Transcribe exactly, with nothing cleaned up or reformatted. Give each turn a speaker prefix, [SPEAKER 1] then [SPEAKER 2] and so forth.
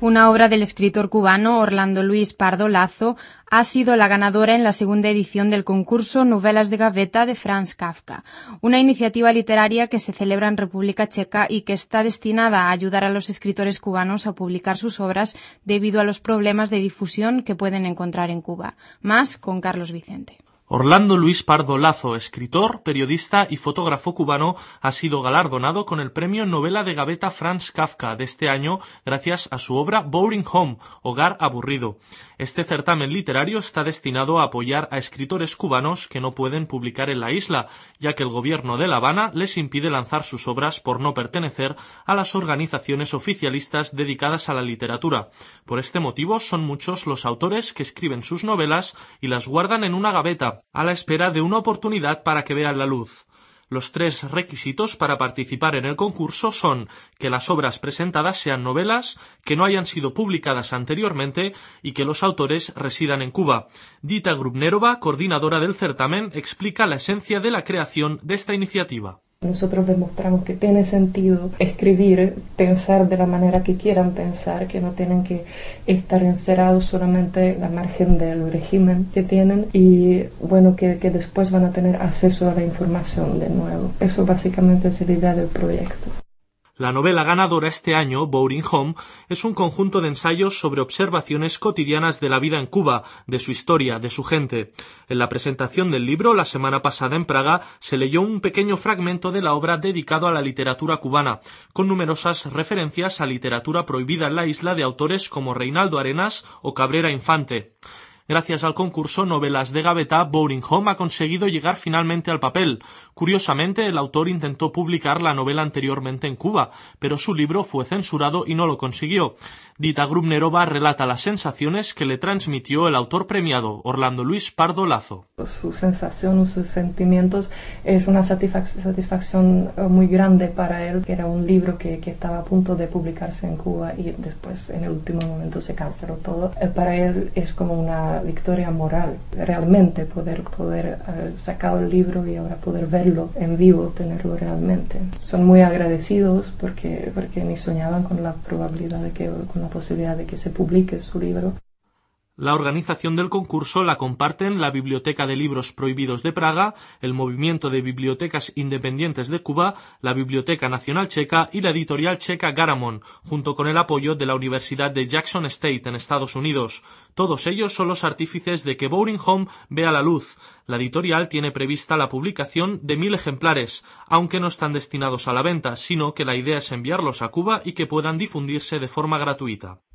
[SPEAKER 1] Una obra del escritor cubano Orlando Luis Pardo Lazo ha sido la ganadora en la segunda edición del concurso Novelas de Gaveta de Franz Kafka, una iniciativa literaria que se celebra en República Checa y que está destinada a ayudar a los escritores cubanos a publicar sus obras debido a los problemas de difusión que pueden encontrar en Cuba. Más con Carlos Vicente.
[SPEAKER 2] Orlando Luis Pardo Lazo, escritor, periodista y fotógrafo cubano, ha sido galardonado con el premio Novela de Gaveta Franz Kafka de este año gracias a su obra Boring Home, Hogar Aburrido. Este certamen literario está destinado a apoyar a escritores cubanos que no pueden publicar en la isla, ya que el gobierno de La Habana les impide lanzar sus obras por no pertenecer a las organizaciones oficialistas dedicadas a la literatura. Por este motivo son muchos los autores que escriben sus novelas y las guardan en una gaveta, a la espera de una oportunidad para que vean la luz. Los tres requisitos para participar en el concurso son que las obras presentadas sean novelas, que no hayan sido publicadas anteriormente y que los autores residan en Cuba. Dita Grubnerova, coordinadora del certamen, explica la esencia de la creación de esta iniciativa.
[SPEAKER 3] Nosotros demostramos que tiene sentido escribir, pensar de la manera que quieran pensar, que no tienen que estar encerrados solamente en la margen del régimen que tienen y bueno, que, que después van a tener acceso a la información de nuevo. Eso básicamente es la idea del proyecto.
[SPEAKER 2] La novela ganadora este año, Boring Home, es un conjunto de ensayos sobre observaciones cotidianas de la vida en Cuba, de su historia, de su gente. En la presentación del libro, la semana pasada en Praga, se leyó un pequeño fragmento de la obra dedicado a la literatura cubana, con numerosas referencias a literatura prohibida en la isla de autores como Reinaldo Arenas o Cabrera Infante. Gracias al concurso Novelas de Gaveta, Boring Home ha conseguido llegar finalmente al papel. Curiosamente, el autor intentó publicar la novela anteriormente en Cuba, pero su libro fue censurado y no lo consiguió. Dita Grubnerova relata las sensaciones que le transmitió el autor premiado, Orlando Luis Pardo Lazo.
[SPEAKER 3] Su sensación, sus sentimientos, es una satisfac- satisfacción muy grande para él, que era un libro que, que estaba a punto de publicarse en Cuba y después en el último momento se canceló todo. Eh, para él es como una victoria moral, realmente poder, poder haber sacado el libro y ahora poder verlo en vivo, tenerlo realmente. Son muy agradecidos porque, porque ni soñaban con la probabilidad de que, con la posibilidad de que se publique su libro.
[SPEAKER 2] La organización del concurso la comparten la Biblioteca de Libros Prohibidos de Praga, el Movimiento de Bibliotecas Independientes de Cuba, la Biblioteca Nacional Checa y la editorial checa Garamond, junto con el apoyo de la Universidad de Jackson State en Estados Unidos. Todos ellos son los artífices de que Boring Home vea la luz. La editorial tiene prevista la publicación de mil ejemplares, aunque no están destinados a la venta, sino que la idea es enviarlos a Cuba y que puedan difundirse de forma gratuita.